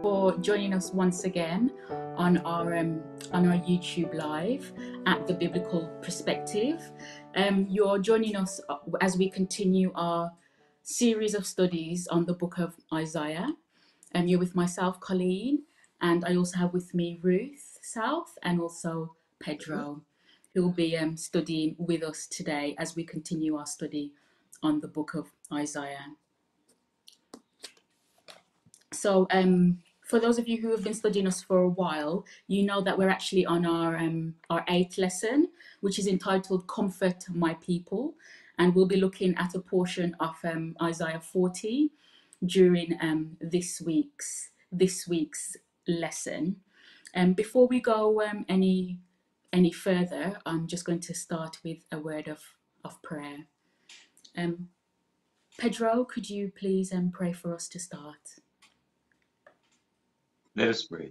for joining us once again on our YouTube live at The Biblical Perspective. You're joining us as we continue our series of studies on the book of Isaiah. You're with myself, Colleen, and I also have with me Ruth South and also Pedro, who will be studying with us today as we continue our study on the book of Isaiah. So for those of you who have been studying us for a while, you know that we're actually on our 8th lesson, which is entitled Comfort My People. And we'll be looking at a portion of Isaiah 40 during this week's lesson. Before we go any further, I'm just going to start with a word of prayer. Pedro, could you please pray for us to start? Let us pray.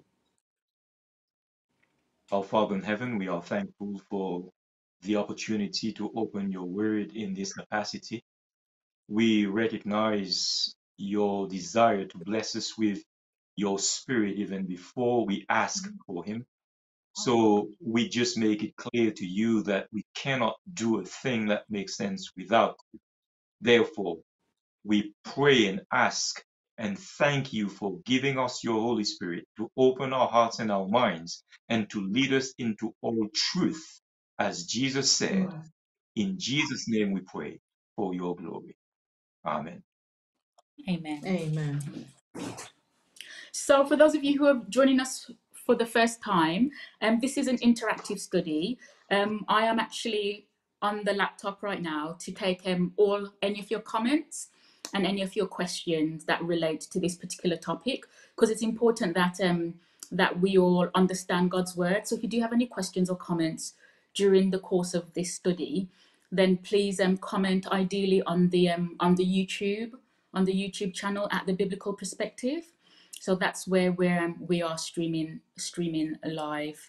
Our Father in heaven, we are thankful for the opportunity to open your word in this capacity. We recognize your desire to bless us with your spirit even before we ask for him. So we just make it clear to you that we cannot do a thing that makes sense without you. Therefore, we pray and ask and thank you for giving us your Holy Spirit to open our hearts and our minds and to lead us into all truth, as Jesus said. In Jesus' name we pray for your glory. Amen. Amen. Amen. So for those of you who are joining us for the first time, this is an interactive study. I am actually on the laptop right now to take any of your comments and any of your questions that relate to this particular topic, because it's important that that we all understand God's word. So if you do have any questions or comments during the course of this study, then please comment ideally on the YouTube channel at The Biblical Perspective. So that's where we are streaming live.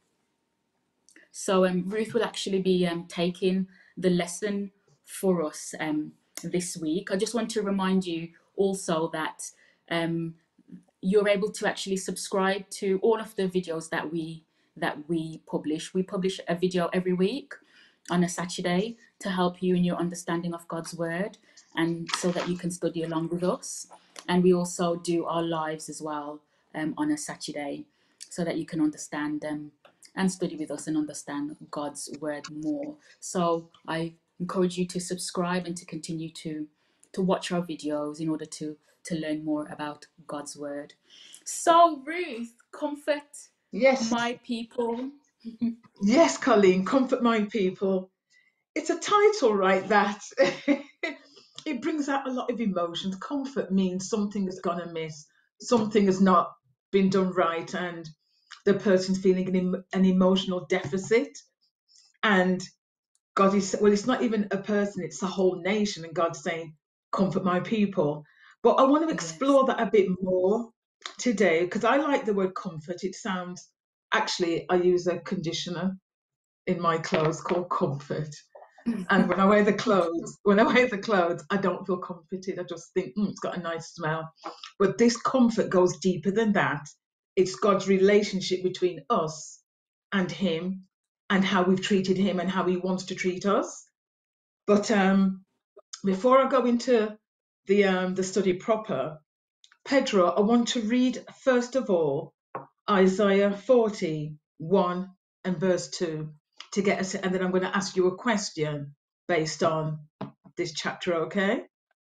So Ruth will actually be taking the lesson for us this week. I just want to remind you also that you're able to actually subscribe to all of the videos that we publish. We publish a video every week on a Saturday to help you in your understanding of God's word, and so that you can study along with us. And we also do our lives as well on a Saturday, so that you can understand and study with us and understand God's word more. So I encourage you to subscribe and to continue to watch our videos in order to learn more about God's word. So Ruth, comfort my people. Yes, Colleen, comfort my people. It's a title, right, that it brings out a lot of emotions. Comfort means something has gone amiss, something has not been done right, and the person's feeling an emotional deficit. And God is, well, it's not even a person, it's a whole nation, and God's saying, comfort my people. But I want to explore that a bit more today, because I like the word comfort. It sounds, actually, I use a conditioner in my clothes called Comfort. And when I wear the clothes, I don't feel comforted. I just think, it's got a nice smell. But this comfort goes deeper than that. It's God's relationship between us and him, and how we've treated him and how he wants to treat us. But before I go into the study proper, Pedro, I want to read first of all Isaiah 40, 1 and verse 2 to get us, and then I'm going to ask you a question based on this chapter, okay?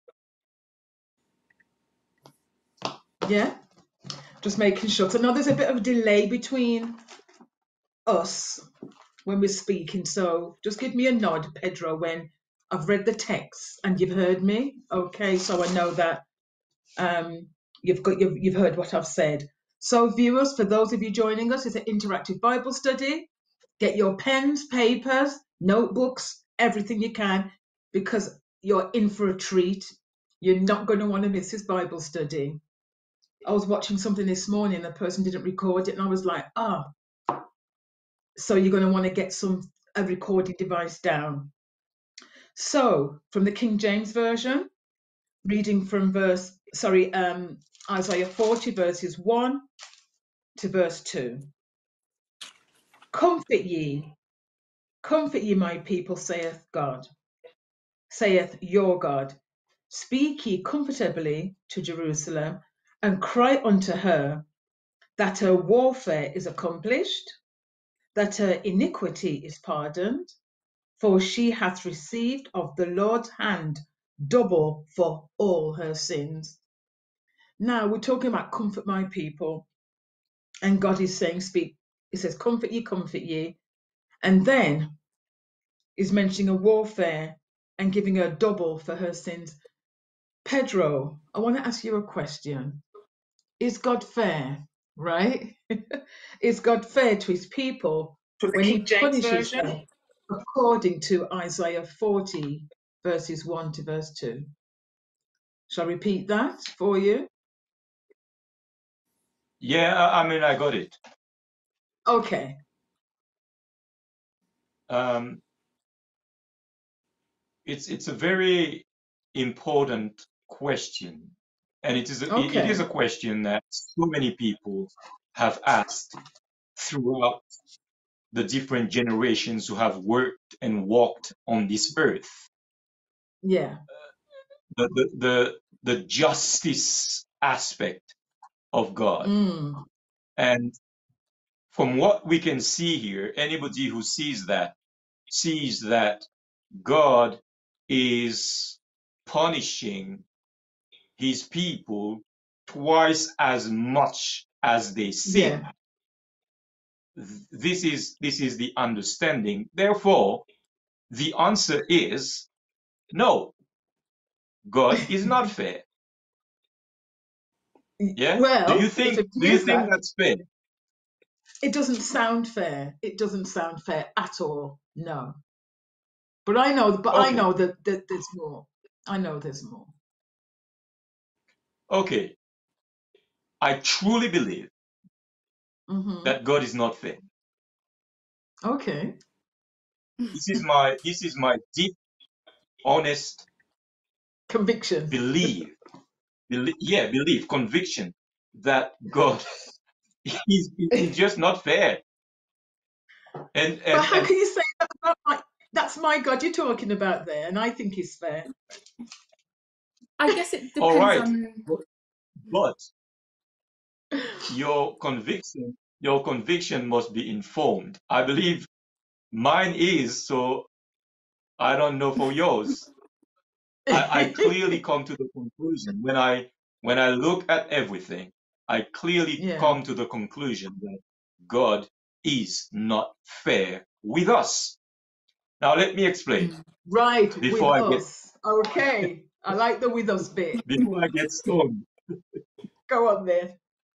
Yeah? Just making sure. So I know there's a bit of a delay between us when we're speaking, so just give me a nod, Pedro, when I've read the text and you've heard me, okay? So I know that you've heard what I've said. So viewers, for those of you joining us, it's an interactive Bible study. Get your pens, papers, notebooks, everything you can, because you're in for a treat. You're not going to want to miss this Bible study. I was watching something this morning, the person didn't record it, and I was like, so you're going to want to get a recording device down. So, from the King James Version, reading from verse Isaiah 40 verses 1 to verse 2. Comfort ye, my people, saith God, saith your God. Speak ye comfortably to Jerusalem, and cry unto her that her warfare is accomplished, that her iniquity is pardoned, for she hath received of the Lord's hand double for all her sins. Now we're talking about comfort my people, and God is saying, speak. He says, comfort ye, and then is mentioning a warfare and giving her double for her sins. Pedro, I want to ask you a question. Is God fair, right? Is God fair to his people To the when he King James punishes Version. them according to Isaiah 40, verses 1 to verse 2? Shall I repeat that for you? Yeah, I mean, I got it. Okay. It's a very important question, and it is Okay. a question that so many people have asked throughout the different generations who have worked and walked on this earth. Yeah. The justice aspect of God. Mm. And from what we can see here, anybody who sees that God is punishing his people twice as much as they sin. Yeah. This is the understanding. Therefore, the answer is no. God is not fair. Yeah? Well, if it Do you is think that, that's fair? it doesn't sound fair. It doesn't sound fair at all. No. But I know Okay. that there's more. I know there's more. Okay. I truly believe Mm-hmm. that God is not fair. Okay. This is my deep, honest Conviction. belief, conviction that God is just not fair. And But and how and can you say that about that's my God you're talking about there, and I think he's fair. I guess it all depends right, on. but your conviction must be informed. I believe mine is, so I don't know for yours. I clearly come to the conclusion when I look at everything, I clearly Yeah. come to the conclusion that God is not fair with us. Now let me explain Mm. Right, with before I get us. Okay. I like the with us bit. stoned. Go on then.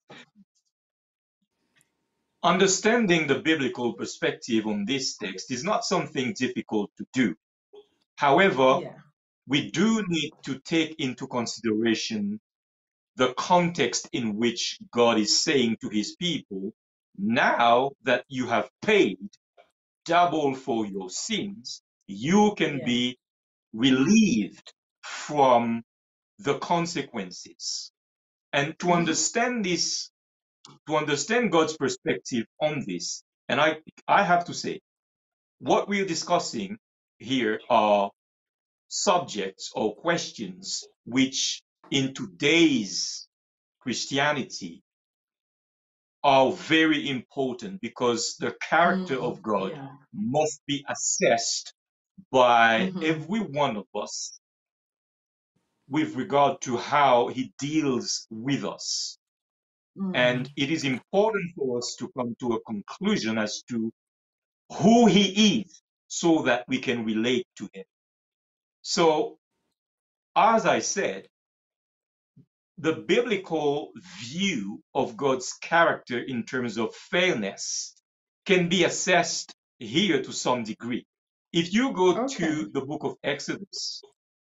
Understanding the biblical perspective on this text is not something difficult to do. However, Yeah. we do need to take into consideration the context in which God is saying to his people, now that you have paid double for your sins, you can Yeah. be relieved from the consequences. And to Mm-hmm. understand this, to understand God's perspective on this, and I have to say, what we're discussing here are subjects or questions which in today's Christianity are very important because the character of God Yeah. must be assessed by Mm-hmm. every one of us with regard to how he deals with us. Mm. And it is important for us to come to a conclusion as to who he is so that we can relate to him. So, as I said, the biblical view of God's character in terms of fairness can be assessed here to some degree. If you go Okay. to the book of Exodus,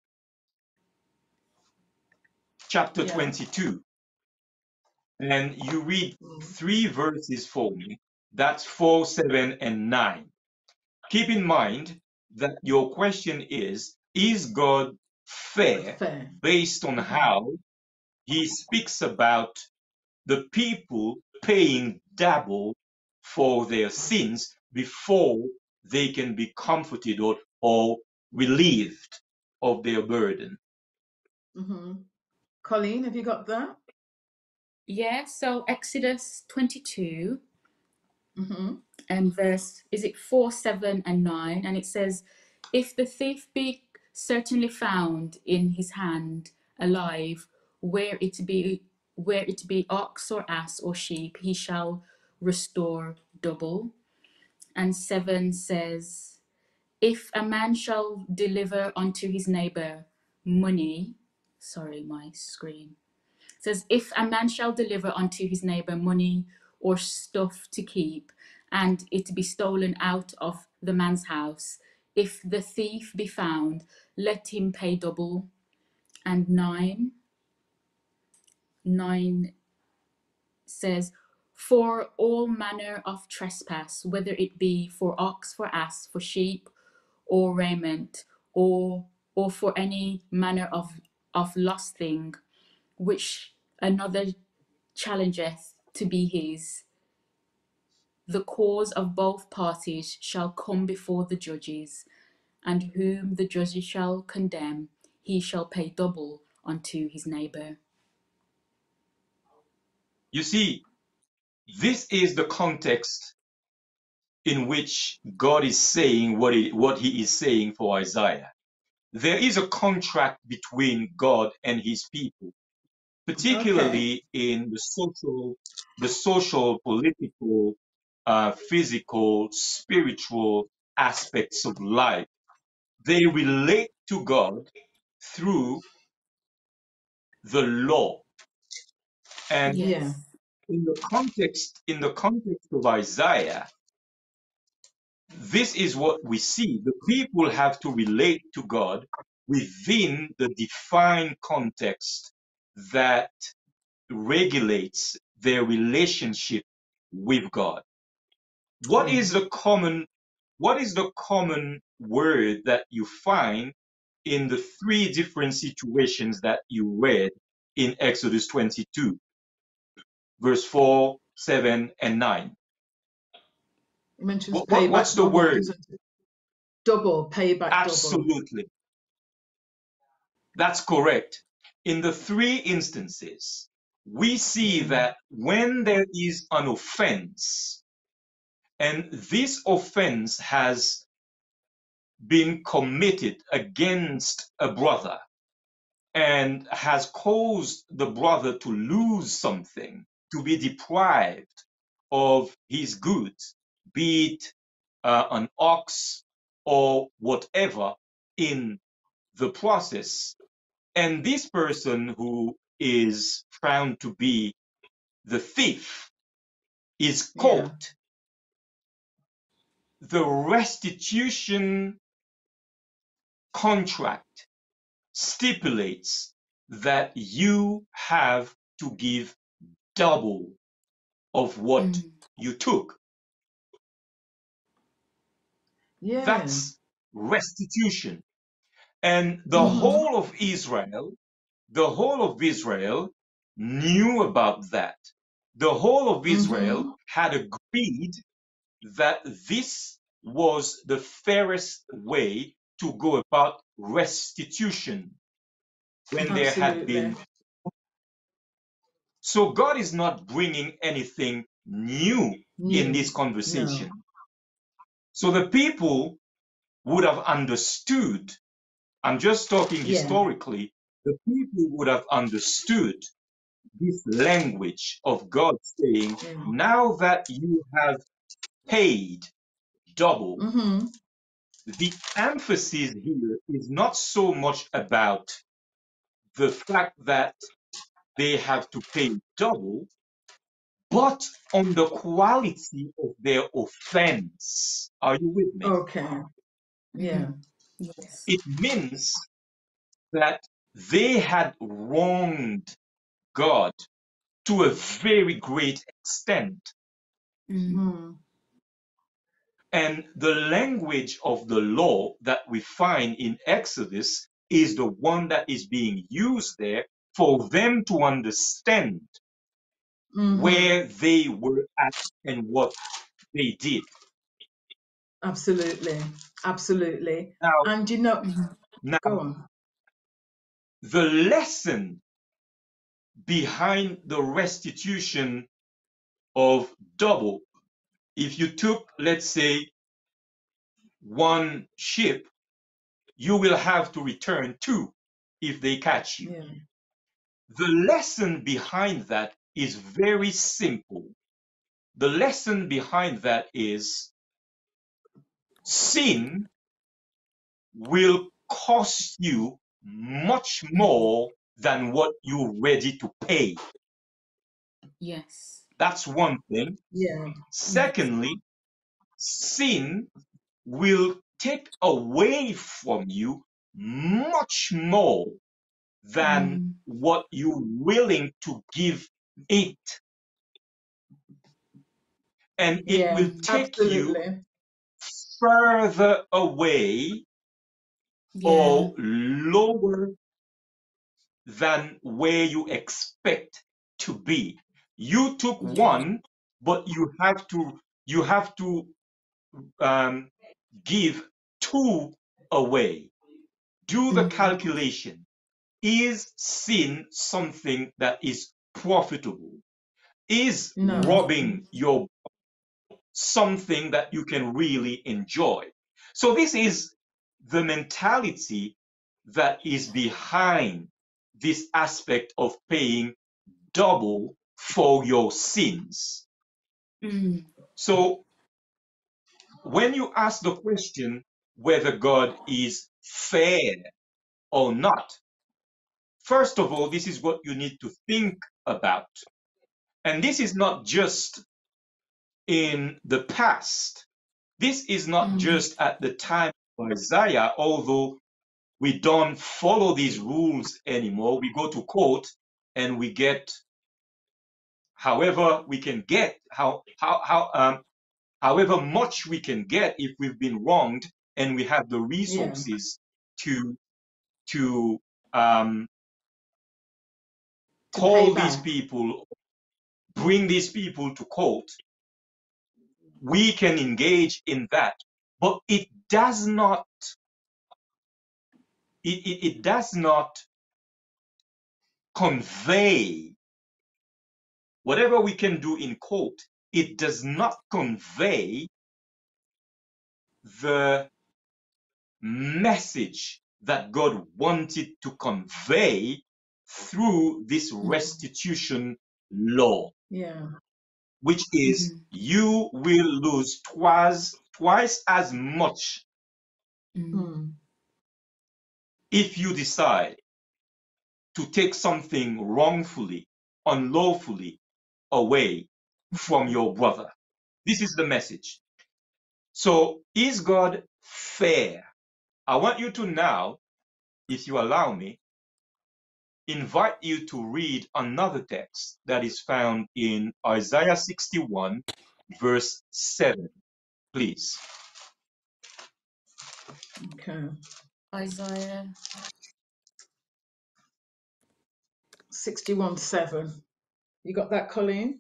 chapter Yeah. 22, and you read Mm. 3 verses for me, that's 4, 7, and 9. Keep in mind that your question is God fair Fair. based on Mm-hmm. how he speaks about the people paying double for their sins before they can be comforted or relieved of their burden. Colleen, have you got that? Yeah, so Exodus 22 Mm-hmm. and verse, is it 4, 7, and 9? And it says, if the thief be certainly found in his hand alive, where it be ox or ass or sheep, he shall restore double. And 7 says, if a man shall deliver unto his neighbor money, sorry, my screen. It says, if a man shall deliver unto his neighbor money or stuff to keep, and it be stolen out of the man's house, if the thief be found, let him pay double. And 9 says, for all manner of trespass, whether it be for ox, for ass, for sheep, or raiment, or for any manner of lost thing, which another challengeth to be his, the cause of both parties shall come before the judges, and whom the judges shall condemn, he shall pay double unto his neighbor. You see, this is the context in which God is saying what he is saying for Isaiah. There is a contract between God and his people, Okay. particularly in the social, political, physical, spiritual aspects of life. They relate to God through the law. And Yeah. Yes. in the context of Isaiah, this is what we see. The people have to relate to God within the defined context that regulates their relationship with God. What Yeah. is the common word that you find in the three different situations that you read in Exodus 22, verse 4, 7, and 9? It mentions What's payback the double, word? doesn't it? Double, payback double. Absolutely. That's correct. In the three instances, we see Yeah. that when there is an offense, and this offense has been committed against a brother and has caused the brother to lose something, to be deprived of his goods, be it an ox or whatever in the process. And this person who is found to be the thief is Yeah. caught. The restitution contract stipulates that you have to give double of what Mm. you took. Yeah. That's restitution. And the Mm-hmm. whole of Israel, knew about that. The whole of Mm-hmm. Israel had agreed that this was the fairest way to go about restitution when there had Absolutely. been. So God is not bringing anything new in New. this No. conversation. So the people would have understood, I'm just talking Yeah. historically, the people would have understood this language of God saying, Yeah. now that you have paid double, Mm-hmm. the emphasis here is not so much about the fact that they have to pay double, but on the quality of their offense. Are you with me? Okay. Mm. Yeah. Yes. It means that they had wronged God to a very great extent. Mm. Mm. And the language of the law that we find in Exodus is the one that is being used there for them to understand where they were at and what they did. Absolutely. Absolutely. Now, And go on. the lesson behind the restitution of double, if you took, let's say, one ship, you will have to return two if they catch you. Yeah. The lesson behind that is very simple. The lesson behind that is sin will cost you much more than what you're ready to pay. Yes. That's one thing. Yeah. Secondly, sin will take away from you much more than what you're willing to give it. And it Yeah. will take you Absolutely. further away Yeah. or lower than where you expect to be. You took Yeah. one, but you have to give two away. Do the calculation. Is sin something that is profitable? Is No. robbing your something that you can really enjoy? So this is the mentality that is behind this aspect of paying double for your sins. So when you ask the question whether God is fair or not, first of all, this is what you need to think about. And this is not just in the past. This is not just at the time of Isaiah, although we don't follow these rules anymore. We go to court and we get however we can get, however much we can get if we've been wronged, and we have the Yeah. resources to um, To pay call these back. people, bring these people to court. We can engage in that, but it does not. It does not convey whatever we can do in court. It does not convey the message that God wanted to convey through this restitution law, Yeah. which is you will lose twice as much if you decide to take something wrongfully, unlawfully away from your brother. This is the message. So, is God fair? I want you to now, if you allow me, invite you to read another text that is found in Isaiah 61, verse 7, please. Okay. Isaiah 61:7. You got that, Colleen?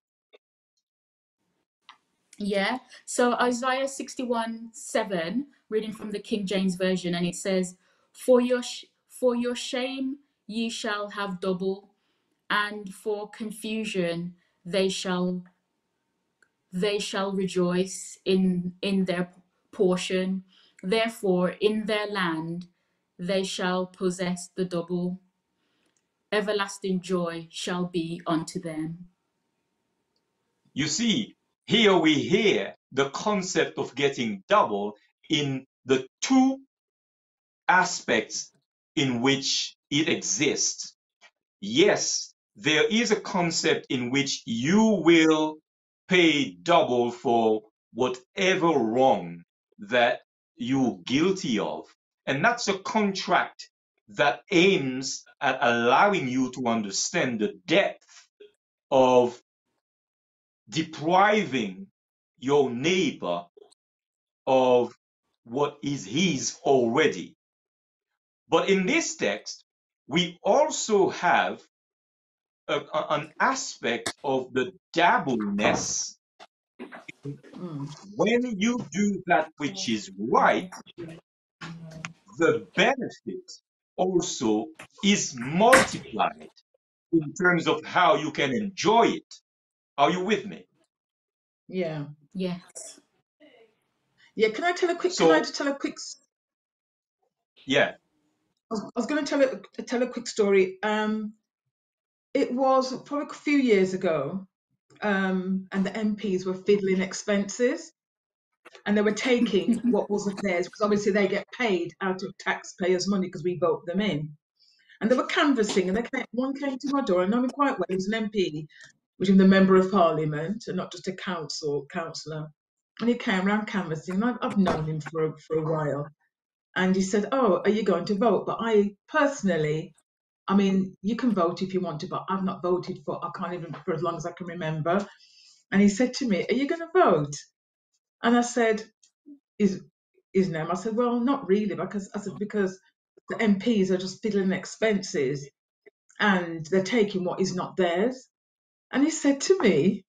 Yeah. So Isaiah 61:7, reading from the King James Version, and it says, for your shame ye shall have double, and for confusion they shall rejoice in their portion. Therefore in their land they shall possess the double. Everlasting joy shall be unto them. You see, here we hear the concept of getting double in the two aspects in which it exists. Yes, there is a concept in which you will pay double for whatever wrong that you're guilty of. And that's a contract that aims at allowing you to understand the depth of depriving your neighbor of what is his already. But in this text, we also have an aspect of the dabbleness. When you do that which is right, the benefit also is multiplied in terms of how you can enjoy it. Are you with me? Yeah. Yes. Yeah. Can I tell a quick? Can I So, just tell a quick? yeah. I was going to tell a quick story. It was probably a few years ago, and the MPs were fiddling expenses, and they were taking what wasn't theirs because obviously they get paid out of taxpayers' money because we vote them in. And they were canvassing, and one came to my door. I know him quite well. He was an MP, which is the member of Parliament, and not just a councillor. And he came around canvassing, and I've known him for a while. And he said, "Oh, are you going to vote?" But I personally, I mean, you can vote if you want to, but I've not voted I can't even, for as long as I can remember. And he said to me, "Are you going to vote?" And I said, "His name?" I said, "Well, not really, because the MPs are just fiddling expenses and they're taking what is not theirs." And he said to me,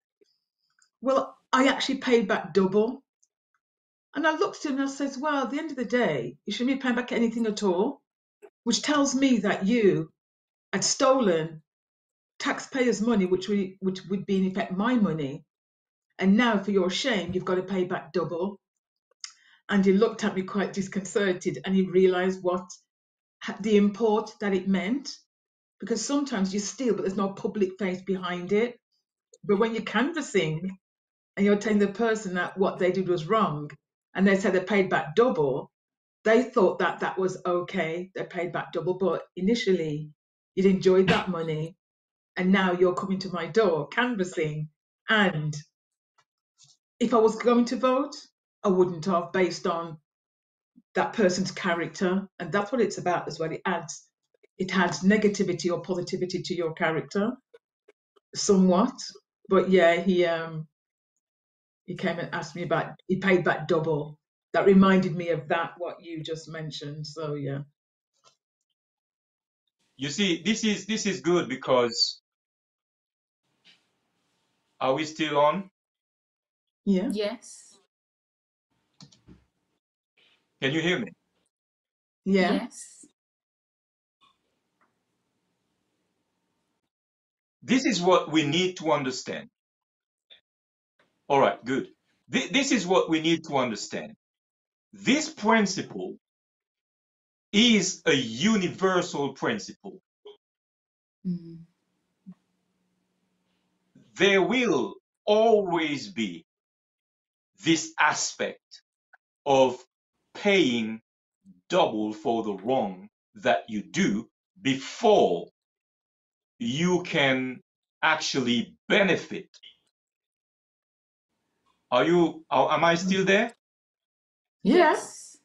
"Well, I actually paid back double." And I looked at him and I says, "Well, at the end of the day, you shouldn't be paying back anything at all," which tells me that you had stolen taxpayers' money, which would be in effect my money, and now for your shame, you've got to pay back double. And he looked at me quite disconcerted, and he realised the import that it meant, because sometimes you steal, but there's no public face behind it. But when you're canvassing and you're telling the person that what they did was wrong, and they said they paid back double, they thought that that was okay. They paid back double, but initially you'd enjoyed that money, and now you're coming to my door canvassing. And if I was going to vote, I wouldn't have, based on that person's character. And that's what it's about as well. It adds negativity or positivity to your character somewhat. But yeah, he came and asked me about, he paid back double. That reminded me of that, what you just mentioned. So yeah. You see, this is good because, are we still on? Yeah. Yes. Can you hear me? Yeah. Yes. This is what we need to understand. All right, good. This is what we need to understand. This principle is a universal principle. Mm. There will always be this aspect of paying double for the wrong that you do before you can actually benefit. Am I still there? Yeah. Yes.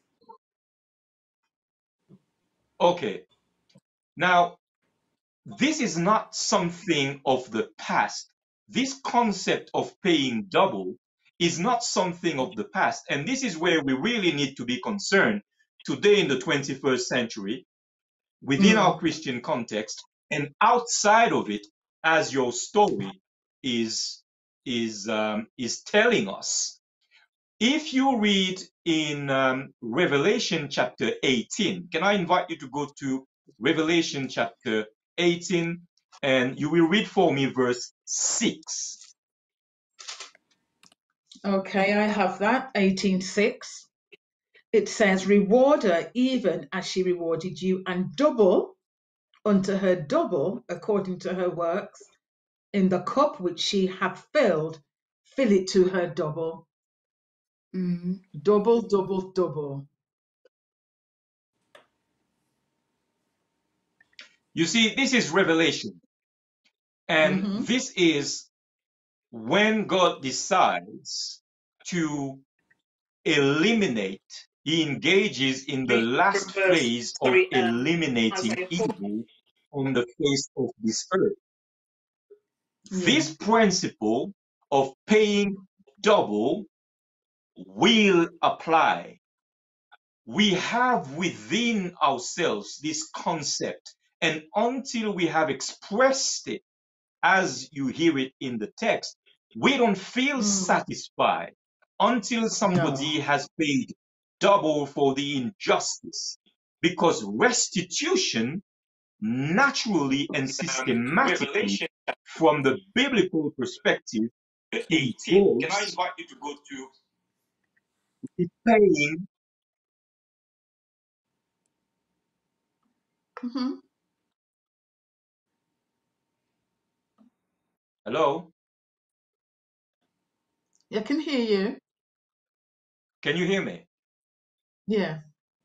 Okay. Now, this is not something of the past. This concept of paying double is not something of the past. And this is where we really need to be concerned today in the 21st century, within our Mm. Christian context and outside of it, as your story is telling us. If you read in Revelation chapter 18, can I invite you to go to Revelation chapter 18, and you will read for me verse 6. Okay, I have that. 18:6. It says, "Reward her even as she rewarded you, and double unto her double according to her works. In the cup which she hath filled, fill it to her double." Mm. Double, double, double. You see, this is Revelation, and Mm-hmm. this is when God decides to eliminate, he engages in the Read from last verse, phase of sorry, eliminating Isaiah 4. evil on the face of this earth. Yeah. This principle of paying double will apply. We have within ourselves this concept And until we have expressed it as you hear it in the text, we don't feel satisfied until somebody No. has paid double for the injustice. Because restitution naturally and systematically, from the biblical perspective, 18. Can I involves invite you to go to repaying. Hmm. Hello? I can hear you. Can you hear me? Yeah.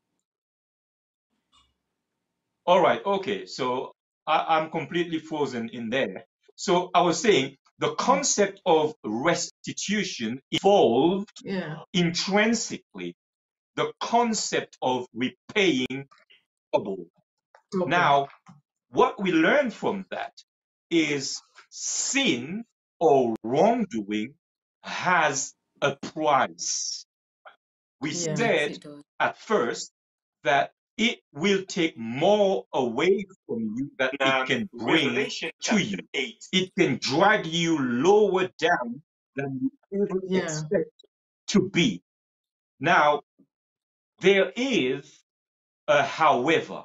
All right, okay. So I'm completely frozen in there. So I was saying the concept of restitution evolved Yeah. intrinsically the concept of repaying double. Double. Now, what we learn from that is sin or wrongdoing has a price. We Yeah. Yes, said it does. at first that it will take more away from you that it can bring Revelation to chapter you. 8. It can drag you lower down than you ever Yeah. expect to be. Now, there is a however.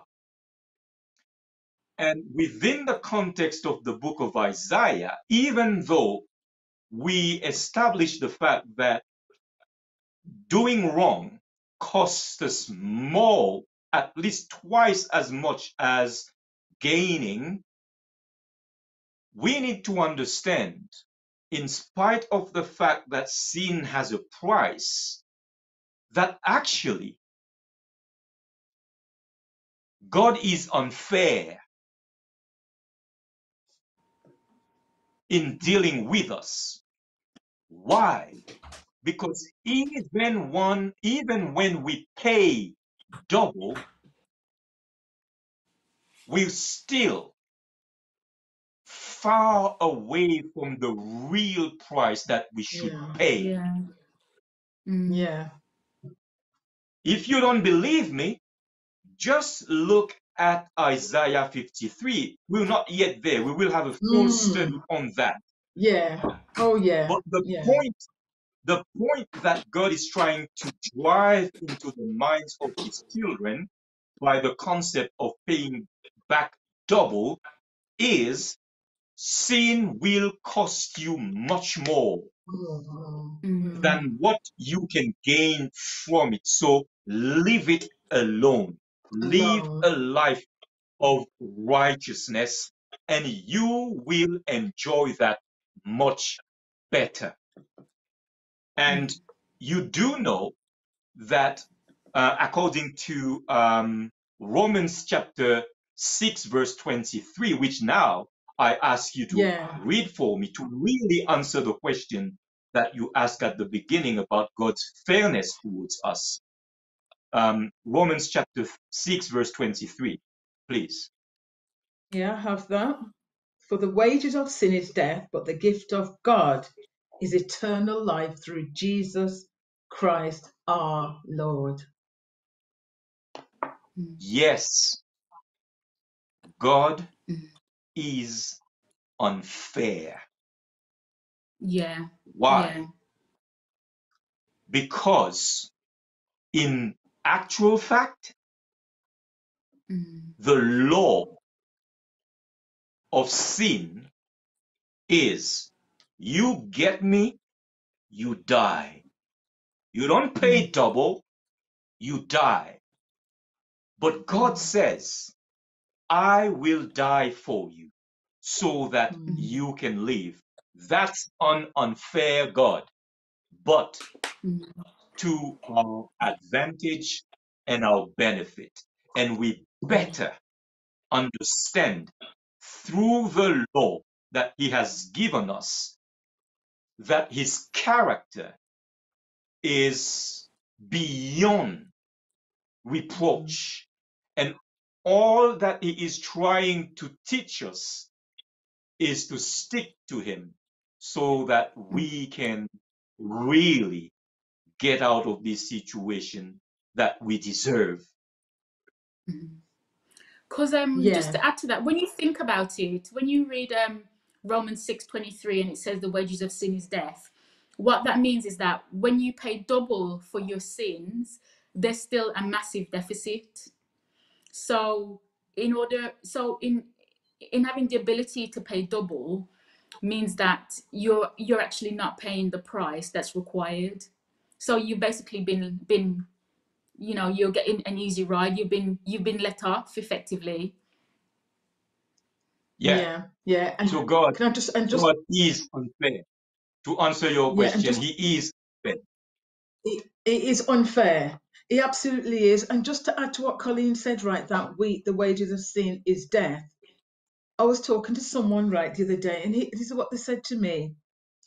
And within the context of the book of Isaiah, even though we establish the fact that doing wrong costs us more, at least twice as much as gaining, we need to understand, in spite of the fact that sin has a price, that actually God is unfair in dealing with us. Why? Because even when we pay double, we're still far away from the real price that we should Yeah. pay. Yeah. Mm. Yeah. If you don't believe me, just look at Isaiah 53. We're not yet there. We will have a full study on that. Yeah. Oh yeah. But Yeah. the point that God is trying to drive into the minds of his children by the concept of paying back double is sin will cost you much more Mm. than what you can gain from it. So leave it alone. Live Alone. a life of righteousness, and you will enjoy that much better. And you do know that according to Romans chapter 6, verse 23, which now I ask you to Yeah. read for me to really answer the question that you asked at the beginning about God's fairness towards us. Romans chapter 6, verse 23, please. Yeah, I have that. For the wages of sin is death, but the gift of God is eternal life through Jesus Christ our Lord. Yes, God Mm. is unfair. Yeah. Why? Yeah. Because in actual fact, Mm. the law of sin is you get me, you die. You don't pay double, you die. But God says, I will die for you so that you can live. That's an unfair God, but Mm. to our advantage and our benefit. And we better understand through the law that He has given us that His character is beyond reproach. And all that He is trying to teach us is to stick to Him so that we can really get out of this situation that we deserve. Because just Yeah. to add to that, when you think about it, when you read Romans 6:23 and it says the wages of sin is death, what that means is that when you pay double for your sins, there's still a massive deficit. So in having the ability to pay double means that you're actually not paying the price that's required. So you've basically been you're getting an easy ride. You've been let off effectively. Yeah. And So God, can I just God is unfair. To answer your and question, just He is fair. it is unfair. It absolutely is. And just to add to what Colleen said, right, that the wages of sin is death. I was talking to someone right the other day, and this is what they said to me.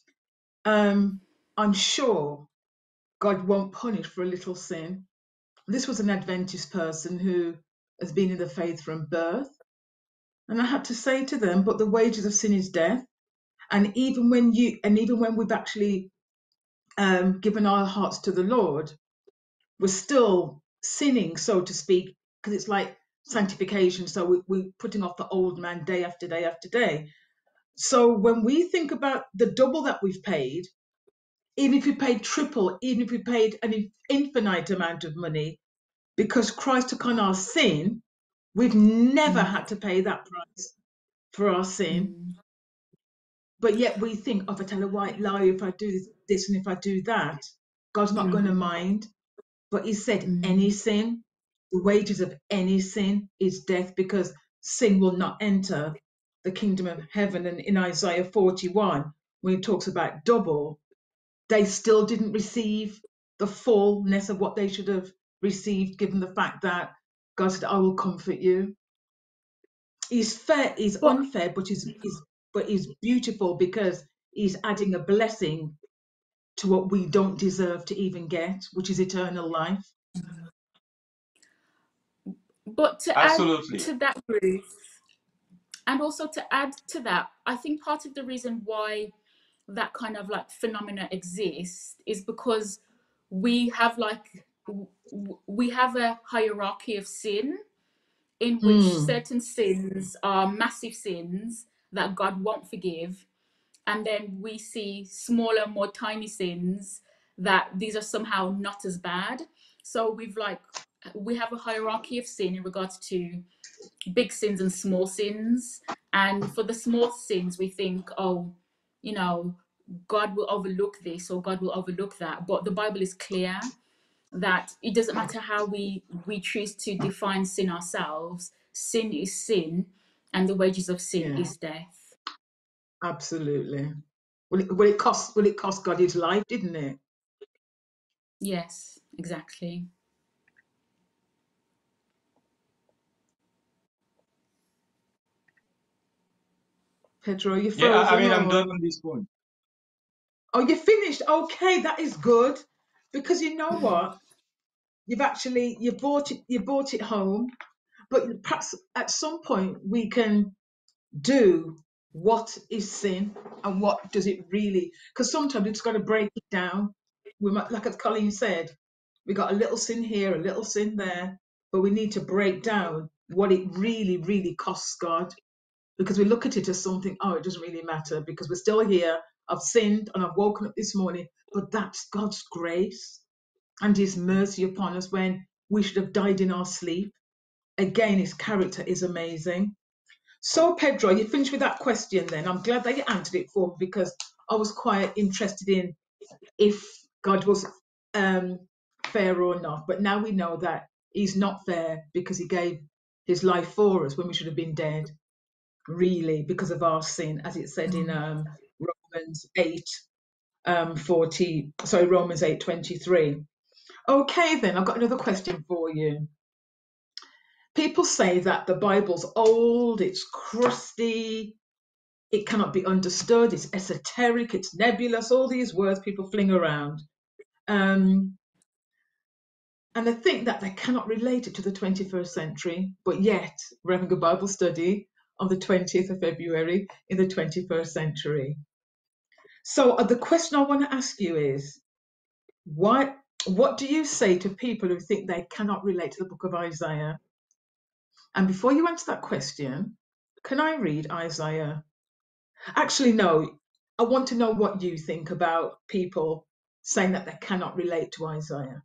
I'm sure God won't punish for a little sin. This was an Adventist person who has been in the faith from birth. And I had to say to them, but the wages of sin is death. And even when we've actually given our hearts to the Lord, we're still sinning, so to speak, because it's like sanctification. So we're putting off the old man day after day after day. So when we think about the double that we've paid, even if we paid triple, even if we paid an infinite amount of money, because Christ took on our sin, we've never Mm, had to pay that price for our sin. mm, But yet we think, oh, if I tell a white lie, if I do this and if I do that, God's not going to mm, mind. But he said, any mm, sin, the wages of any sin is death, because sin will not enter the kingdom of heaven. And in Isaiah 41, when he talks about double, they still didn't receive the fullness of what they should have received, given the fact that God said, I will comfort you. He's fair, he's but unfair, but he's beautiful, because he's adding a blessing to what we don't deserve to even get, which is eternal life. to add Absolutely. to that, Ruth, and also to add to that, I think part of the reason why that kind of like phenomena exists is because we have we have a hierarchy of sin in which Mm, certain sins are massive sins that God won't forgive, and then we see smaller, more tiny sins that these are somehow not as bad. So we have a hierarchy of sin in regards to big sins and small sins. And for the small sins, we think, oh, you know, God will overlook this or God will overlook that. But the Bible is clear that it doesn't matter how we choose to define sin ourselves. Sin is sin, and the wages of sin yeah, is death. absolutely. Will it cost God his life, didn't it? Yes, exactly. Pedro, you Yeah, I frozen mean, I'm or? done on this point. Oh, you finished. Okay, that is good. Because you know Mm, what? You bought it home, but perhaps at some point we can do what is sin and what does it really, because sometimes it's got to break it down. We might, like as Colleen said, we got a little sin here, a little sin there, but we need to break down what it really, really costs God, because we look at it as something, oh, it doesn't really matter because we're still here. I've sinned and I've woken up this morning, but that's God's grace and his mercy upon us when we should have died in our sleep. Again, his character is amazing. So, Pedro, you finished with that question then. I'm glad that you answered it for me, because I was quite interested in if God was um, fair or not. But now we know that he's not fair, because he gave his life for us when we should have been dead, really, because of our sin, as it said in mm. Romans 8, Romans 8:23. Okay, then I've got another question for you. People say that the Bible's old, it's crusty, it cannot be understood, it's esoteric, it's nebulous, all these words people fling around. And I think that they cannot relate it to the 21st century, but yet we're having a Bible study on the 20th of February in the 21st century. So the question I want to ask you is, what do you say to people who think they cannot relate to the book of Isaiah? And before you answer that question, can I read Isaiah? Actually, no. I want to know what you think about people saying that they cannot relate to Isaiah.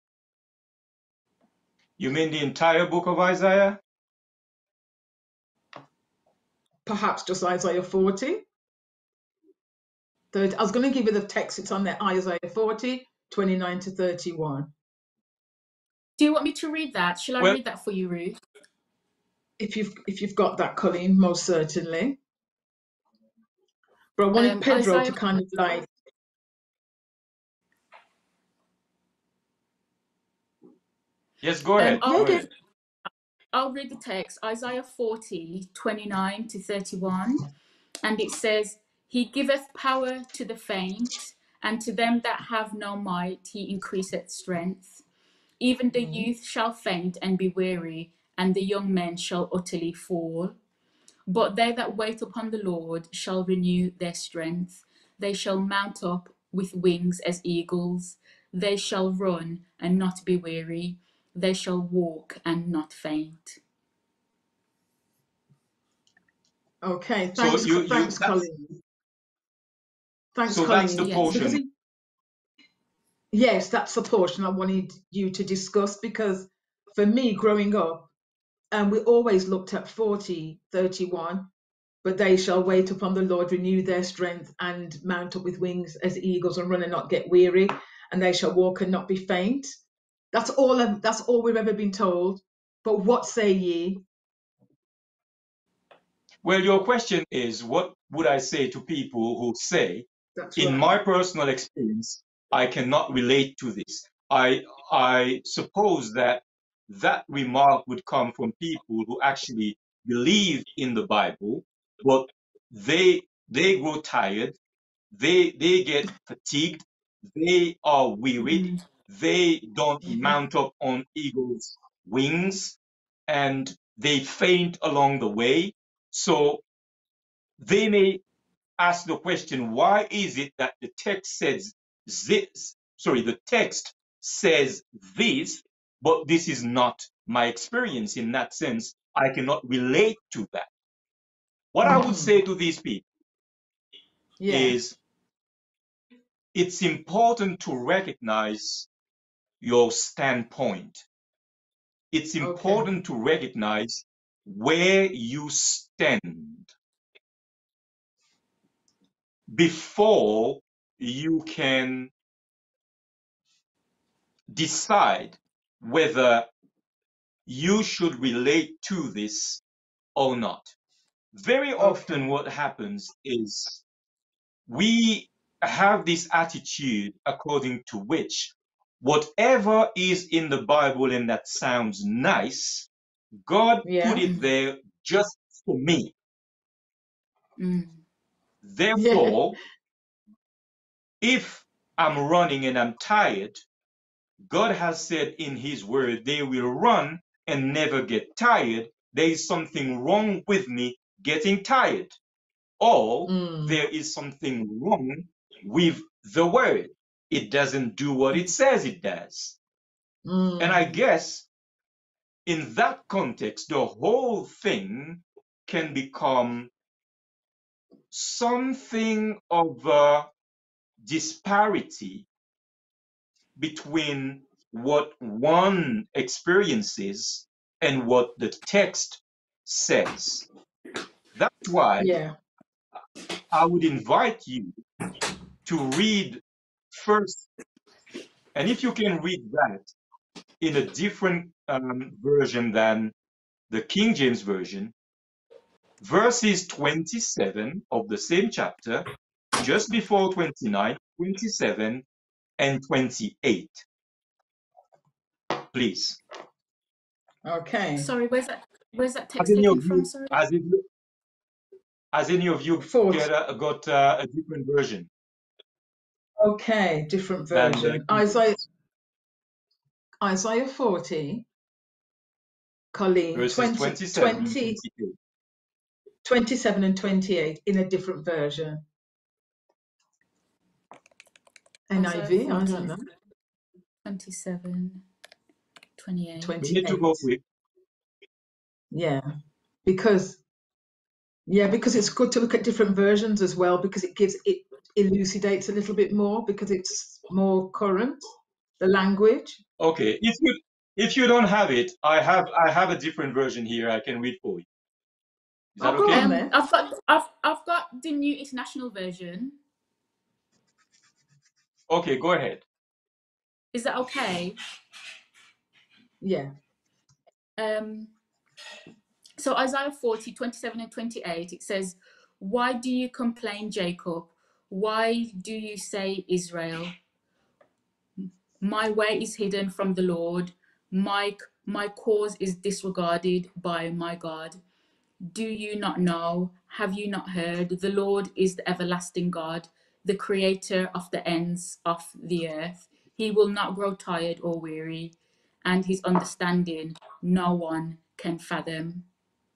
You mean the entire book of Isaiah? Perhaps just Isaiah 40. I was going to give you the text. It's on there, Isaiah 40, 29 to 31. Do you want me to read that? Shall I Well, read that for you, Ruth? If you've got that, Colleen, most certainly. But I wanted Pedro Isaiah, to kind of like, yes, go ahead. yeah, Go yeah. ahead. I'll read the text, Isaiah 40, 29 to 31. And it says, He giveth power to the faint, and to them that have no might he increaseth strength. Even the youth shall faint and be weary, and the young men shall utterly fall. But they that wait upon the Lord shall renew their strength. They shall mount up with wings as eagles. They shall run and not be weary. They shall walk and not faint. Okay, So thanks, you thanks, that's Colleen. Thanks, so that's the Colleen. Yes. Because portion. yes, that's the portion I wanted you to discuss, because for me, growing up, and we always looked at 40, 31, but they shall wait upon the Lord, renew their strength, and mount up with wings as eagles, and run and not get weary, and they shall walk and not be faint. That's all we've ever been told. But what say ye? Well, your question is, what would I say to people who say, That's in right. my personal experience, I cannot relate to this? I suppose that that remark would come from people who actually believe in the Bible, but they grow tired, they get fatigued, they are wearied, Mm. they don't Yeah. mount up on eagle's wings, and they faint along the way. So they may ask the question, why is it that the text says this? Sorry, the text says this, but this is not my experience. In that sense, I cannot relate to that. What I would say to these people Yeah. is, it's important to recognize your standpoint. It's Okay. important to recognize where you stand before you can decide whether you should relate to this or not. Very often, Okay. what happens is we have this attitude according to which whatever is in the Bible and that sounds nice, God put Yeah. it Mm. there just for me. Mm. Yeah. Therefore, if I'm running and I'm tired, God has said in His Word, they will run and never get tired. There is something wrong with me getting tired, or Mm. there is something wrong with the Word. It doesn't do what it says it does. And I Mm. guess in that context, the whole thing can become something of a disparity between what one experiences and what the text says. That's why Yeah. I would invite you to read first, and if you can read that in a different version than the King James Version, verses 27 of the same chapter, just before 29, 27, and 28. Please. Okay. Sorry, where's that Has text any of taken from? you, Sorry. has any of you 40. got a different version Okay. Different than the version. King James? Isaiah 40, Colleen, Verses 27 and 28. 27 and 28 in a different version. Isaiah NIV, I 40, don't know. 27, 28. We need to go 28. quick. Yeah, because because it's good to look at different versions as well, because it elucidates a little bit more because it's more current, the language. Okay, if you don't have it, I have a different version here. I can read for you. Is that Oh, go okay? on then. I've got the New International Version. Okay, go ahead. Is that okay? Yeah. So Isaiah 40:27 and 28, it says, "Why do you complain, Jacob? Why do you say, Israel? My way is hidden from the Lord. My cause is disregarded by my God. Do you not know? Have you not heard? The Lord is the everlasting God, the creator of the ends of the earth. He will not grow tired or weary, and his understanding no one can fathom."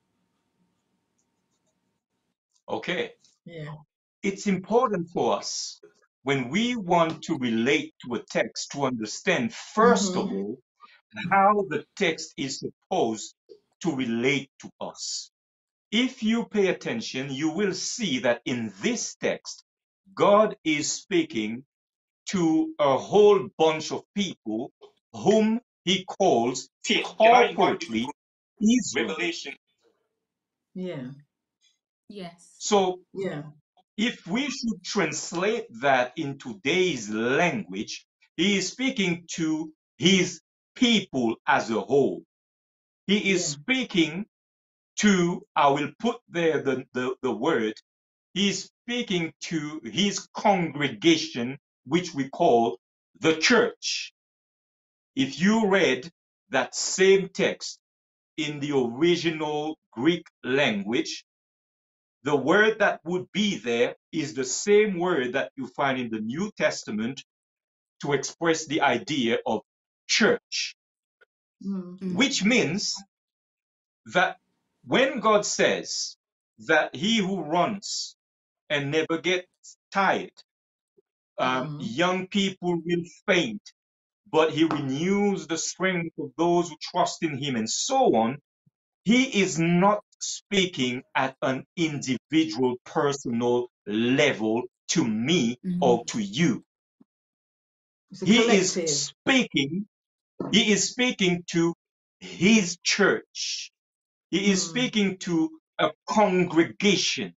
Okay. Yeah. It's important for us when we want to relate to a text to understand, first of Mm-hmm. all, how the text is supposed to relate to us. If you pay attention, you will see that in this text, God is speaking to a whole bunch of people whom he calls Tim, can I invite you to corporately Israel. Revelation? Yeah. Yes. So Yeah. if we should translate that in today's language, he is speaking to his people as a whole. He is Yeah. speaking to, I will put there the word, he is speaking to his congregation, which we call the church. If you read that same text in the original Greek language, the word that would be there is the same word that you find in the New Testament to express the idea of church, Mm. which means that when God says that he who runs and never gets tired, Mm. young people will faint, but he renews the strength of those who trust in him, and so on. He is not speaking at an individual, personal level to me Mhm. or to you. It's a He is collective. speaking, he is speaking to his church. He is Mm. speaking to a congregation.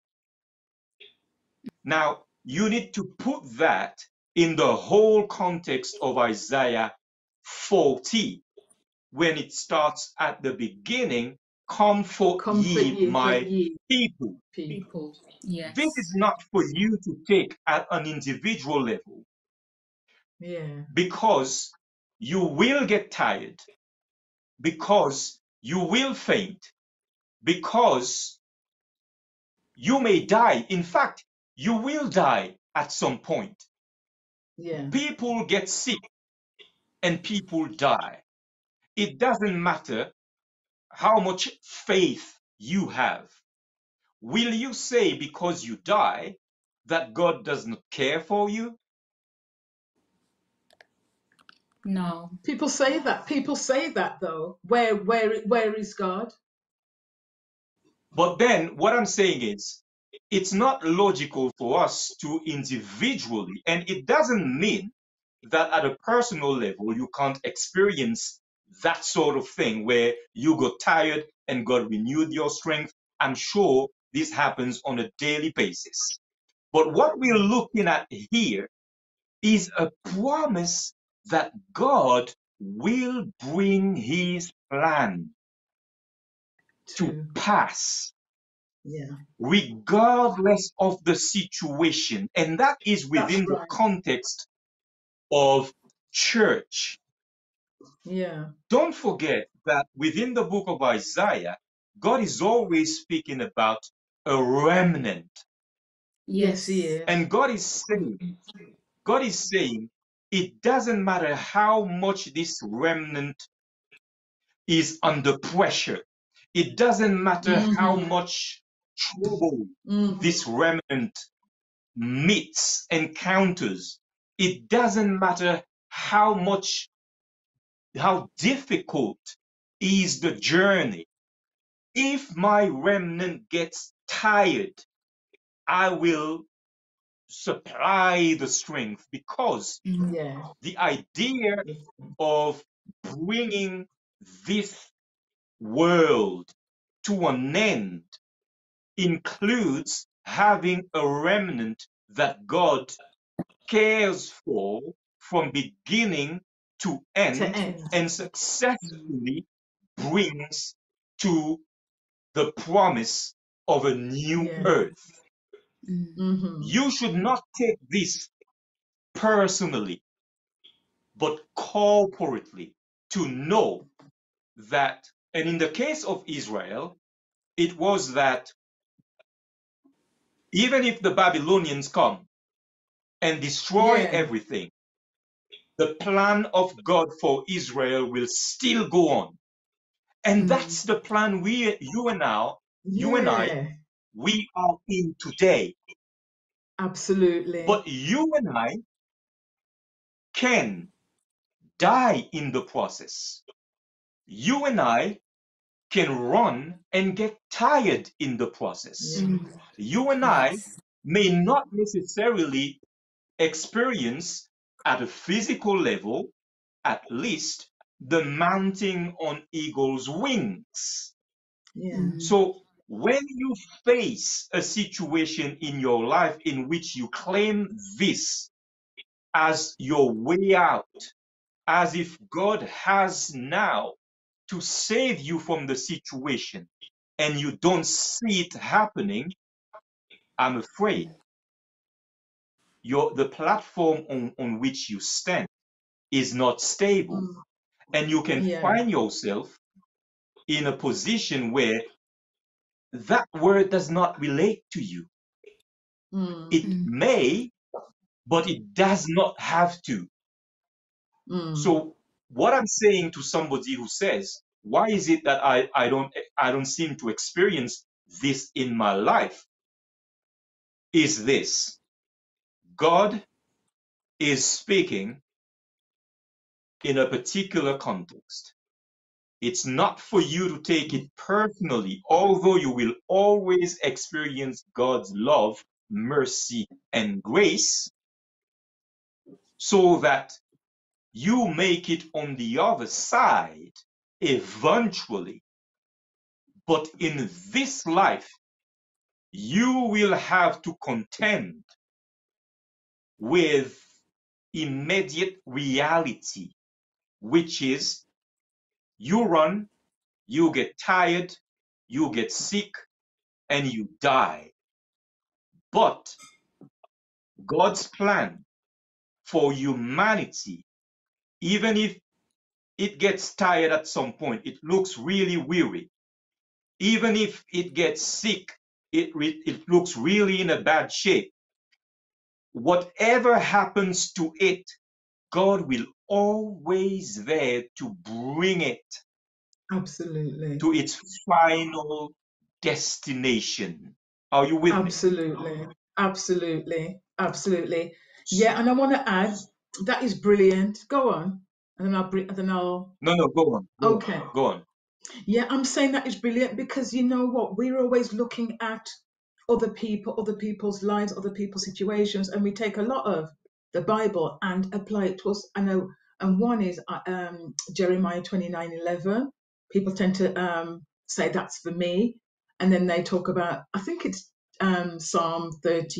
Now, you need to put that in the whole context of Isaiah 40, when it starts at the beginning, comfort Comfort my ye people. people. People. This is Yes. not for you to take at an individual level Yeah. because you will get tired, because you will faint, because you may die. In fact, you will die at some point. Yeah. People get sick and people die. It doesn't matter how much faith you have. Will you say because you die that God does not care for you? No. People say that. People say that though. Where is God? But then what I'm saying is, it's not logical for us to individually, and it doesn't mean that at a personal level you can't experience that sort of thing where you got tired and God renewed your strength. I'm sure this happens on a daily basis. But what we're looking at here is a promise that God will bring his plan to True. pass Yeah. regardless of the situation. And that is That's within the right. context of church. Yeah. Don't forget that within the book of Isaiah, God is always speaking about a remnant. Yes, he Yes. is. And God is saying, it doesn't matter how much this remnant is under pressure. It doesn't matter how Mm-hmm. much trouble Mm-hmm. this remnant meets, encounters. It doesn't matter how difficult is the journey. if my remnant gets tired, I will supply the strength, because Mm. Yeah. the idea of bringing this world to an end includes having a remnant that God cares for from beginning to To end end. and successfully brings to the promise of a new Yeah. earth. Mm. Mm-hmm. You should not take this personally, but corporately, to know that, and in the case of Israel, it was that even if the Babylonians come and destroy Yeah. everything, the plan of God for Israel will still go on. And Mm. that's the plan you and I, Yeah. we are in today. Absolutely. But you and I can die in the process. You and I can run and get tired in the process. Yeah. Mm. You and I Yes. may not necessarily experience at a physical level, at least, the mounting on eagle's wings. Yeah. Mm. So when you face a situation in your life in which you claim this as your way out, as if God has now to save you from the situation, and you don't see it happening, I'm afraid the platform on which you stand is not stable. Mm. And you can Yeah. find yourself in a position where that word does not relate to you. Mm. It Mm. may, but it does not have to. Mm. So what I'm saying to somebody who says, why is it that I don't seem to experience this in my life, is this: God is speaking in a particular context. It's not for you to take it personally, although you will always experience God's love, mercy, and grace, so that you make it on the other side eventually. But in this life, you will have to contend with immediate reality, which is you run, you get tired, you get sick, and you die. But God's plan for humanity, even if it gets tired at some point, it looks really weary, even if it gets sick, it looks really in a bad shape, whatever happens to it, God will always there to bring it Absolutely. to its final destination. Are you with me? Absolutely. Absolutely. Absolutely. Yeah, and I want to add that is brilliant. Go on. And then I'll bring, and then I'll No, no, go on, go on, okay. go on. Yeah, I'm saying that is brilliant because you know what? We're always looking at other people, other people's lives, other people's situations, and we take a lot of the Bible and apply it to us. I know, and one is Jeremiah 29:11. People tend to say that's for me, and then they talk about, I think it's Psalm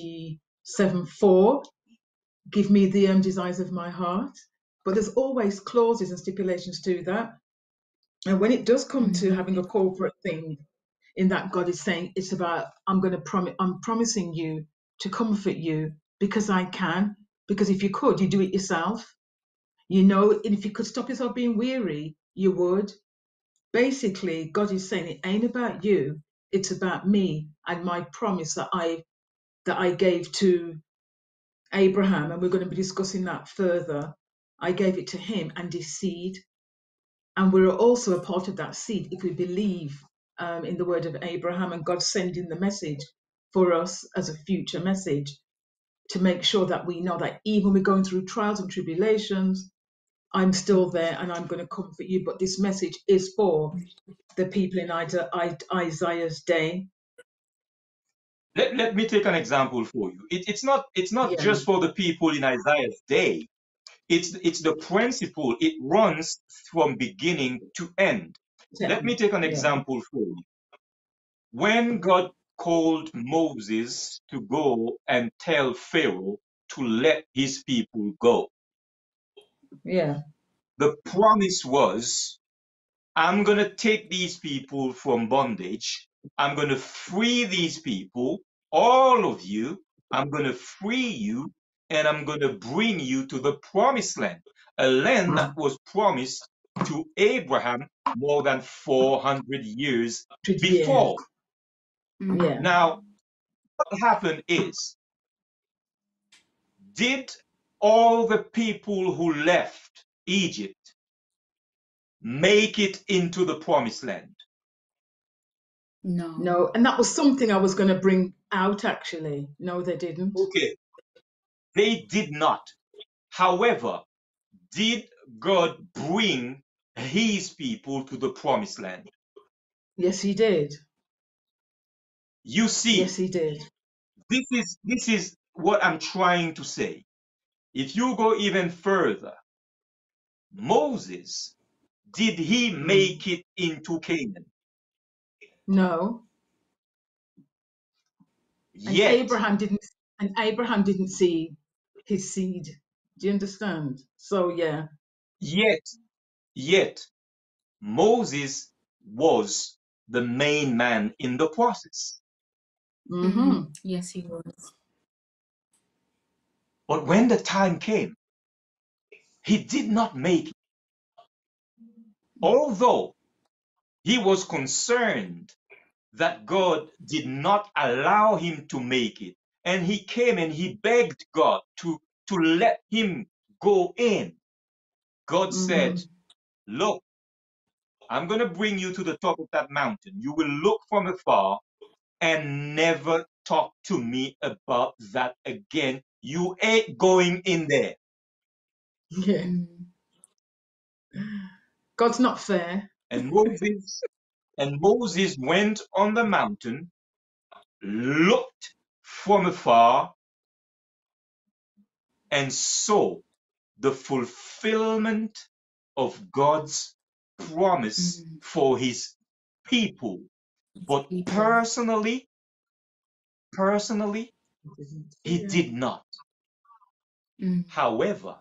37:4. Give me the desires of my heart. But there's always clauses and stipulations to that. And when it does come to Mm. having a corporate thing, in that God is saying it's about I'm promising you to comfort you because I can. Because if you could, you do it yourself. You know, and if you could stop yourself being weary, you would. Basically, God is saying it ain't about you, it's about me and my promise that I gave to Abraham, and we're going to be discussing that further. I gave it to him and his seed. And we're also a part of that seed if we believe in the word of Abraham and God sending the message for us as a future message to make sure that we know that even we're going through trials and tribulations, I'm still there and I'm going to comfort you. But this message is for the people in Isaiah's day. Let me take an example for you. It's not Yeah, just for the people in Isaiah's day. It's the principle. It runs from beginning to end. Let me take an yeah, example for you. When God called Moses to go and tell Pharaoh to let his people go, yeah. the promise was, I'm going to take these people from bondage. I'm going to free these people, all of you. I'm going to free you, and I'm going to bring you to the promised land, a land that was promised to Abraham more than 400 years 100 years. before. Yeah. Now, what happened is, did all the people who left Egypt make it into the promised land? No. No, and that was something I was going to bring out actually. No, they didn't. Okay, they did not. However, did God bring his people to the promised land? Yes, he did. You Yes, see, he did. this is what I'm trying to say. If you go even further, Moses, did he make it into Canaan? No, and Yet, Abraham didn't see his seed. Do you understand? So yeah. yet, yet, Moses was the main man in the process. Mm-hmm. Yes, he was. But when the time came, he did not make it. Although he was concerned that God did not allow him to make it. And he came and he begged God to let him go in. God Mm-hmm. said, look, I'm going to bring you to the top of that mountain. You will look from afar and never talk to me about that again. You ain't going in there. Yeah. God's not fair. And Moses went on the mountain, looked from afar, and saw the fulfillment of God's promise for his people. But People. personally, he Yeah. did not. Mm. However,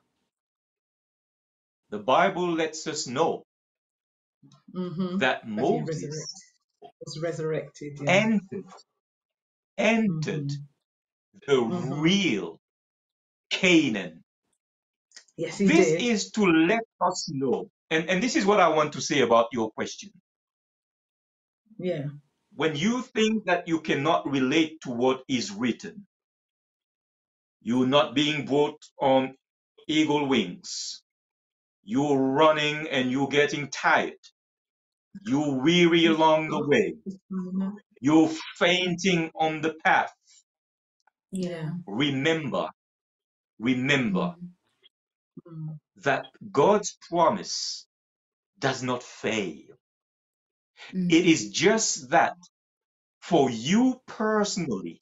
the Bible lets us know Mm-hmm. that That he Moses was resurrected. Yeah. entered Mm-hmm. the Mm-hmm. real Canaan. Yes, he This did. is to let us know, and this is what I want to say about your question. Yeah. When you think that you cannot relate to what is written, you're not being brought on eagle wings. You're running and you're getting tired. You're weary along the way. You're fainting on the path. Yeah. Yeah. Remember Mm. that God's promise does not fail. Mm. It is just that for you personally,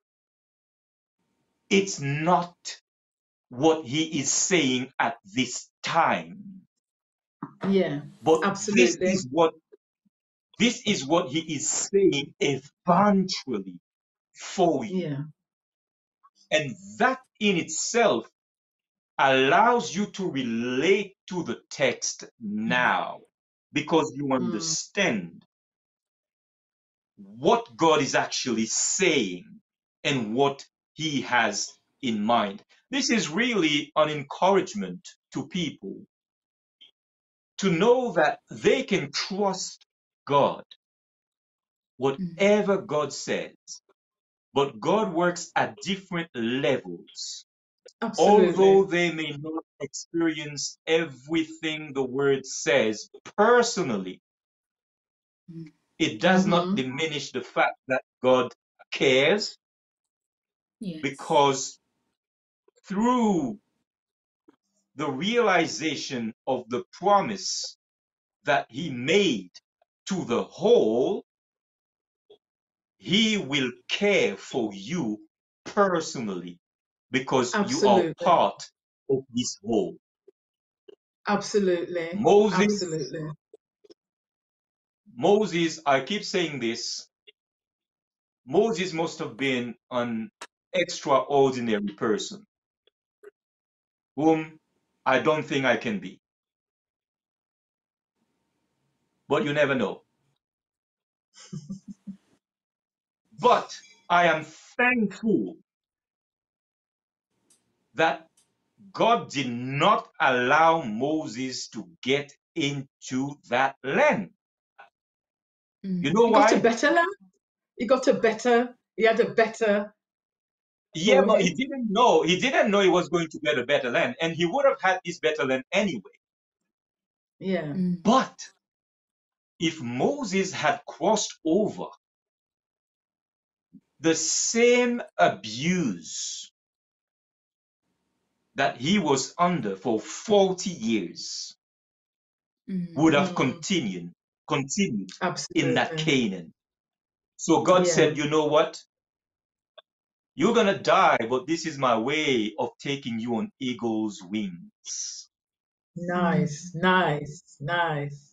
it's not what he is saying at this time. Yeah. But Absolutely. this is what he is saying eventually for you. Yeah. And that in itself allows you to relate to the text now because you understand what God is actually saying and what he has in mind. This is really an encouragement to people to know that they can trust God, whatever God says. But God works at different levels. Although Absolutely. they may not experience everything the word says personally, it does not Mm-hmm. diminish the fact that God cares, Yes. because through the realization of the promise that he made to the whole, he will care for you personally because you are Absolutely. part of this whole. Absolutely. Moses, Absolutely. Moses, I keep saying this, Moses must have been an extraordinary person whom I don't think I can be. But you never know. But I am thankful that God did not allow Moses to get into that land. You know He got a why? better land. He had a better Yeah, for but he him. didn't know. He didn't know he was going to get a better land, and he would have had this better land anyway. Yeah. But if Moses had crossed over, the same abuse that he was under for 40 years would have Mm. continued in that Absolutely. Canaan. So God Yeah. said, you know what? You're going to die, but this is my way of taking you on eagle's wings. Nice. Nice. Nice.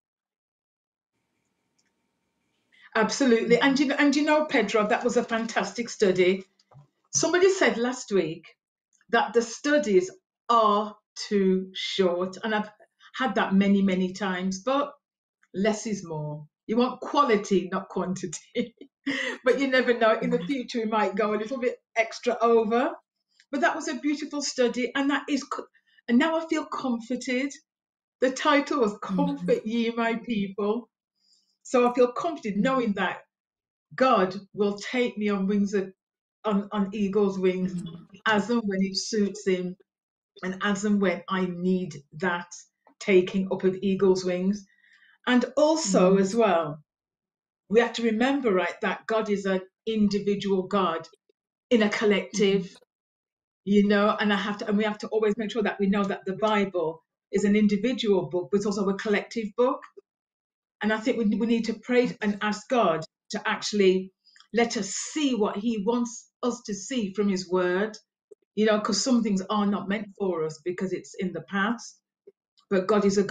Absolutely. And you know, Pedro, that was a fantastic study. Somebody said last week that the studies are too short, and I've had that many, many times, but less is more. You want quality, not quantity. But you never know. In the future, we might go a little bit extra over. But that was a beautiful study, and and now I feel comforted. The title was "Comfort Ye My People," so I feel comforted knowing that God will take me on on eagle's wings, as and when it suits Him, and as and when I need that taking up of eagle's wings. And also, as well, we have to remember, right, that God is an individual God in a collective, and we have to always make sure that we know that the Bible is an individual book, but it's also a collective book. And I think we need to pray and ask God to actually let us see what He wants us to see from His Word, because some things are not meant for us because it's in the past. But God is a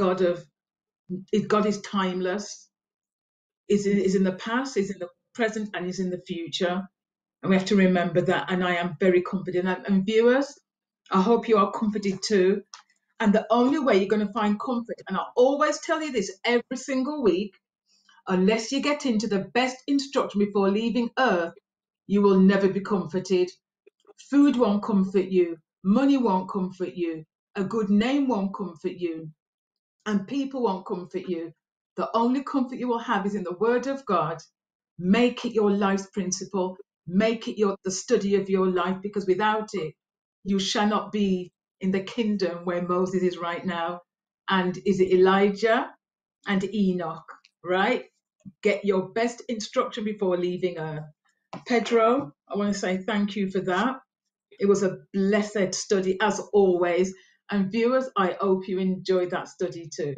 God is timeless, is in the past, is in the present, and is in the future. And we have to remember that. And I am very confident. And viewers, I hope you are comforted too. And the only way you're going to find comfort, and I always tell you this every single week, unless you get into the best instruction before leaving earth, you will never be comforted. Food won't comfort you. Money won't comfort you. A good name won't comfort you. And people won't comfort you. The only comfort you will have is in the Word of God. Make it your life's principle. Make it the study of your life, because without it, you shall not be in the kingdom where Moses is right now. And is it Elijah and Enoch, right? Get your best instruction before leaving earth. Pedro, I want to say thank you for that. It was a blessed study as always. And viewers, I hope you enjoyed that study too.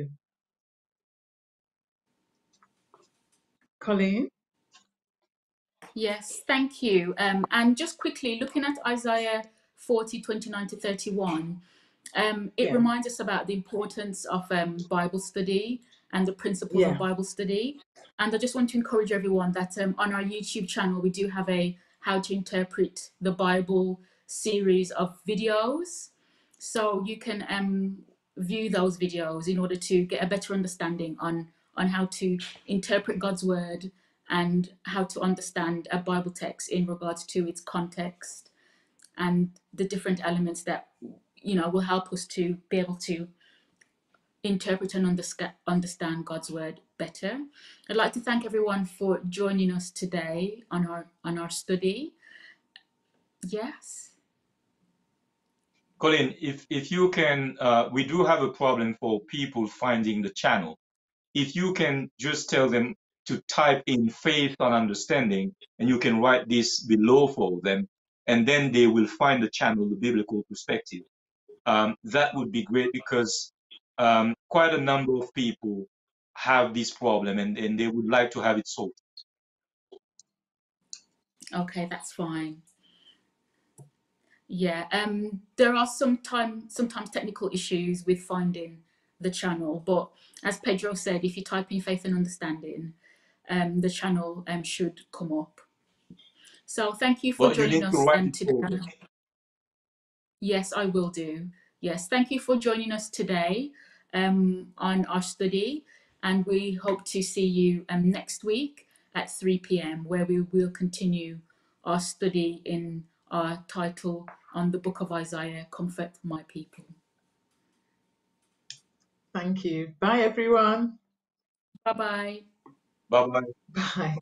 Colleen? Yes, thank you. And just quickly, looking at Isaiah 40:29 to 31, it Yeah, reminds us about the importance of Bible study and the principles of yeah, Bible study. And I just want to encourage everyone that on our YouTube channel, we do have a How to Interpret the Bible series of videos. So you can view those videos in order to get a better understanding on how to interpret God's word and how to understand a Bible text in regards to its context and the different elements that will help us to be able to interpret and understand God's word better. I'd like to thank everyone for joining us today on our study. Yes. Colin, if you can, we do have a problem for people finding the channel. If you can just tell them to type in faith and understanding, and you can write this below for them, and then they will find the channel, the biblical perspective. that would be great, because quite a number of people have this problem, and they would like to have it solved. Okay, that's fine. Yeah, there are sometimes technical issues with finding the channel, but as Pedro said, if you type in Faith and Understanding, the channel should come up. So thank you for But you joining need to us write it today. forward. Yes, I will do. Yes, thank you for joining us today on our study, and we hope to see you next week at 3 p.m., where we will continue our study in our title on the book of Isaiah, Comfort My People. Thank you. Bye, everyone. Bye-bye. Bye-bye. Bye.